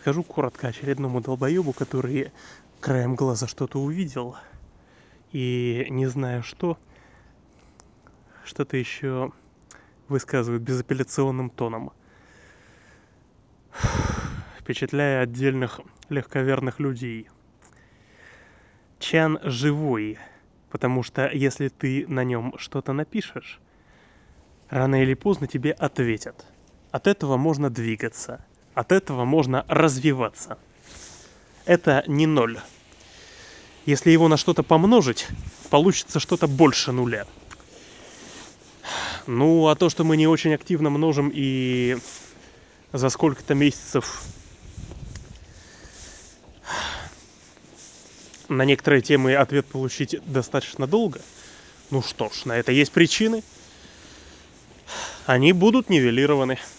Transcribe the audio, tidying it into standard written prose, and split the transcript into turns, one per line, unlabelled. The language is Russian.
расскажу коротко очередному долбоебу, который краем глаза что-то увидел. И не зная что-то еще высказывает безапелляционным тоном, впечатляя отдельных легковерных людей. Чан живой, потому что если ты на нем что-то напишешь, рано или поздно тебе ответят. От этого можно двигаться, от этого можно развиваться. Это не ноль. Если его на что-то помножить, получится что-то больше нуля. Ну, а то, что мы не очень активно множим и за сколько-то месяцев на некоторые темы ответ получить достаточно долго, ну что ж, на это есть причины. Они будут нивелированы.